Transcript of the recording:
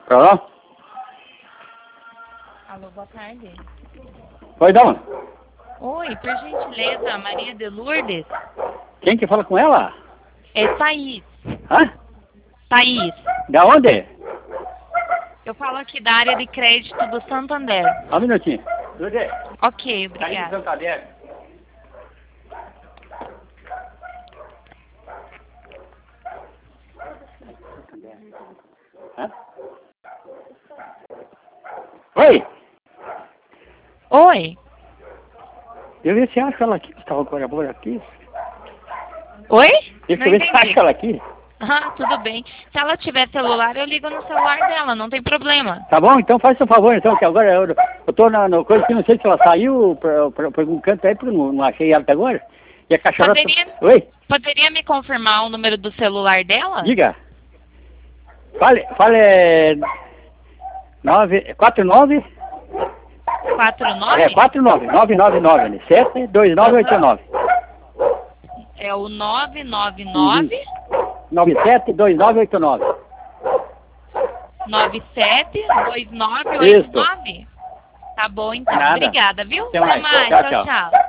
Pronto? Alô, boa tarde. Oi, dona. Oi, por gentileza, Maria de Lourdes. Quem que fala com ela? É Thaís. Hã? Thaís. Da onde? Eu falo aqui da área de crédito do Santander. Só um minutinho. Lourdes, Ok, tá aí no obrigada. seu caderno. Hã? Oi! Oi. Eu vi se acha ela aqui, que estava agora aqui. Oi? Deixa Não eu ver se entendi. acha ela aqui. Ah, tudo bem. Se ela tiver celular, eu ligo no celular dela, não tem problema. Tá bom? Então faz seu favor, então, que agora eu tô na coisa que não sei se ela saiu pra algum canto aí, porque não achei ela até agora. E a cachorra... Oi? Poderia me confirmar o número do celular dela? Diga. Fale 49... 49? É, 49, 999, 72989. É o 999 972989. 972989. Isso. Tá bom, então. Nada. Obrigada, viu? Até mais. Tchau, Tchau, tchau. tchau.